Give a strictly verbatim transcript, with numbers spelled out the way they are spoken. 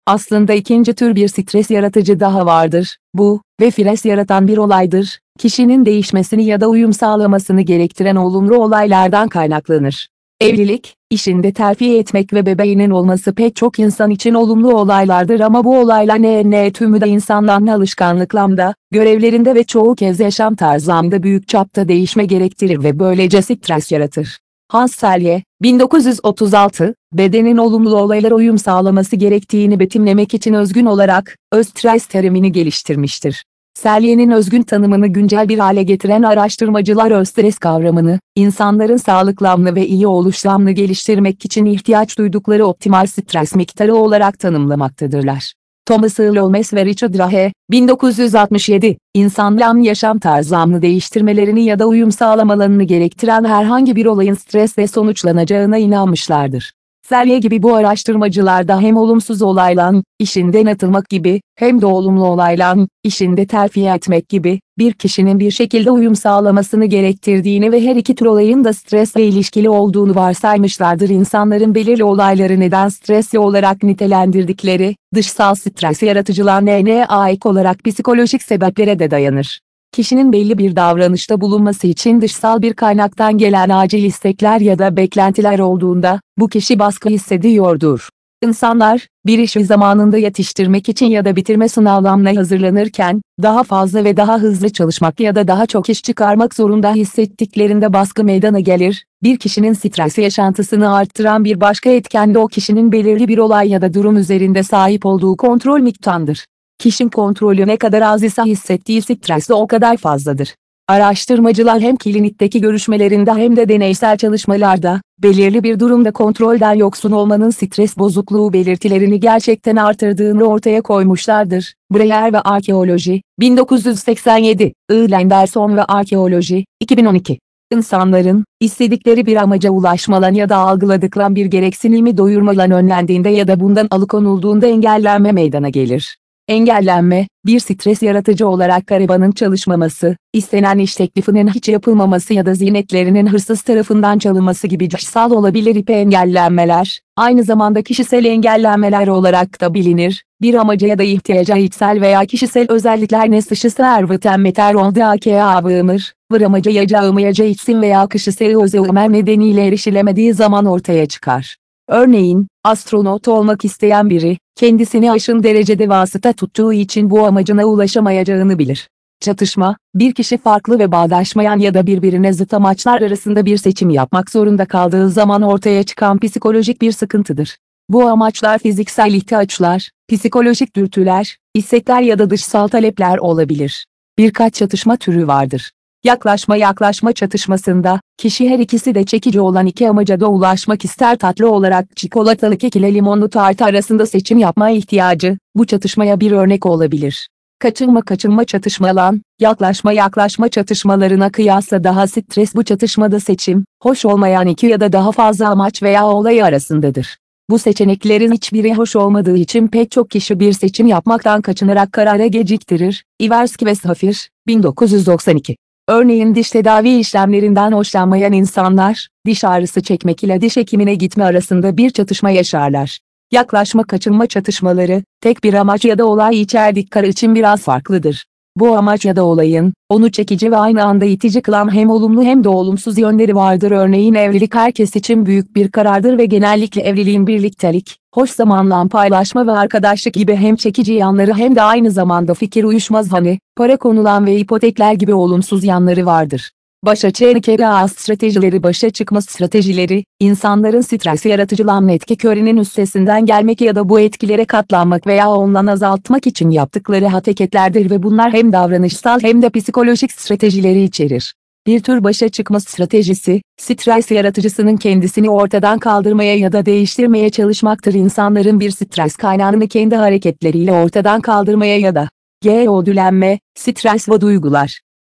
Aslında ikinci tür bir stres yaratıcı daha vardır. Bu, ve stres yaratan bir olaydır. Kişinin değişmesini ya da uyum sağlamasını gerektiren olumlu olaylardan kaynaklanır. Evlilik, işinde terfi etmek ve bebeğinin olması pek çok insan için olumlu olaylardır ama bu olaylar ne ne tümü de insanların alışkanlıklarında, görevlerinde ve çoğu kez yaşam tarzında büyük çapta değişme gerektirir ve böylece stres yaratır. Hans Selye, bin dokuz yüz otuz altı, bedenin olumlu olaylara uyum sağlaması gerektiğini betimlemek için özgün olarak, özstres terimini geliştirmiştir. Selye'nin özgün tanımını güncel bir hale getiren araştırmacılar özstres kavramını, insanların sağlıklı ve iyi oluşlarını geliştirmek için ihtiyaç duydukları optimal stres miktarı olarak tanımlamaktadırlar. Thomas Lomas ve Richard Rahe, bin dokuz yüz altmış yedi, insanların yaşam tarzlarını değiştirmelerini ya da uyum sağlamalarını gerektiren herhangi bir olayın stresle sonuçlanacağına inanmışlardır. Selye gibi bu araştırmacılarda hem olumsuz olaylan, işinden atılmak gibi, hem de olumlu olaylan, işinde terfi etmek gibi, bir kişinin bir şekilde uyum sağlamasını gerektirdiğini ve her iki tür olayın da stresle ilişkili olduğunu varsaymışlardır. İnsanların belirli olayları neden stresli olarak nitelendirdikleri, dışsal stres yaratıcılar ne ne ait olarak psikolojik sebeplere de dayanır. Kişinin belli bir davranışta bulunması için dışsal bir kaynaktan gelen acil istekler ya da beklentiler olduğunda, bu kişi baskı hissediyordur. İnsanlar, bir işi zamanında yetiştirmek için ya da bitirme sınavlarına hazırlanırken, daha fazla ve daha hızlı çalışmak ya da daha çok iş çıkarmak zorunda hissettiklerinde baskı meydana gelir. Bir kişinin stres yaşantısını arttıran bir başka etken de o kişinin belirli bir olay ya da durum üzerinde sahip olduğu kontrol miktarıdır. Kişinin kontrolü ne kadar az ise hissettiği stres de o kadar fazladır. Araştırmacılar hem klinikteki görüşmelerinde hem de deneysel çalışmalarda, belirli bir durumda kontrolden yoksun olmanın stres bozukluğu belirtilerini gerçekten artırdığını ortaya koymuşlardır. Breyer ve Arkeoloji, bin dokuz yüz seksen yedi, I. Lenderson ve Arkeoloji, iki bin on iki. İnsanların, istedikleri bir amaca ulaşmalan ya da algıladıkları bir gereksinimi doyurmalan önlendiğinde ya da bundan alıkonulduğunda engellenme meydana gelir. Engellenme, bir stres yaratıcı olarak arabanın çalışmaması, istenen iş teklifinin hiç yapılmaması ya da ziynetlerinin hırsız tarafından çalınması gibi dışsal olabilir. İpe engellenmeler, aynı zamanda kişisel engellenmeler olarak da bilinir. Bir amaca ya da ihtiyaca içsel veya kişisel özellikler neslışı serveten meter oldaki avımır, bir amaca yacağımayaca içsin veya kişisel özellikler nedeniyle erişilemediği zaman ortaya çıkar. Örneğin, astronot olmak isteyen biri, kendisini aşırı derecede vasıta tuttuğu için bu amacına ulaşamayacağını bilir. Çatışma, bir kişi farklı ve bağdaşmayan ya da birbirine zıt amaçlar arasında bir seçim yapmak zorunda kaldığı zaman ortaya çıkan psikolojik bir sıkıntıdır. Bu amaçlar fiziksel ihtiyaçlar, psikolojik dürtüler, istekler ya da dışsal talepler olabilir. Birkaç çatışma türü vardır. Yaklaşma yaklaşma çatışmasında, kişi her ikisi de çekici olan iki amaca da ulaşmak ister. Tatlı olarak çikolatalı kek ile limonlu tart arasında seçim yapma ihtiyacı, bu çatışmaya bir örnek olabilir. Kaçınma kaçınma çatışmalan, yaklaşma yaklaşma çatışmalarına kıyasla daha stres bu çatışmada seçim, hoş olmayan iki ya da daha fazla amaç veya olay arasındadır. Bu seçeneklerin hiçbiri hoş olmadığı için pek çok kişi bir seçim yapmaktan kaçınarak karara geciktirir. Iwerski ve Safir, bin dokuz yüz doksan iki. Örneğin diş tedavi işlemlerinden hoşlanmayan insanlar, diş ağrısı çekmek ile diş hekimine gitme arasında bir çatışma yaşarlar. Yaklaşma kaçınma çatışmaları, tek bir amaç ya da olay içerdikleri için biraz farklıdır. Bu amaç ya da olayın, onu çekici ve aynı anda itici kılan hem olumlu hem de olumsuz yönleri vardır. Örneğin evlilik herkes için büyük bir karardır ve genellikle evliliğin birliktelik, hoş zamanla paylaşma ve arkadaşlık gibi hem çekici yanları hem de aynı zamanda fikir uyuşmaz hani, para konulan ve ipotekler gibi olumsuz yanları vardır. Başa çıkma stratejileri Başa çıkma stratejileri, insanların stres yaratıcılan etki körünün üstesinden gelmek ya da bu etkilere katlanmak veya ondan azaltmak için yaptıkları hareketlerdir ve bunlar hem davranışsal hem de psikolojik stratejileri içerir. Bir tür başa çıkma stratejisi, stres yaratıcısının kendisini ortadan kaldırmaya ya da değiştirmeye çalışmaktır. İnsanların bir stres kaynağını kendi hareketleriyle ortadan kaldırmaya ya da G ödüllenme, stres ve duygular,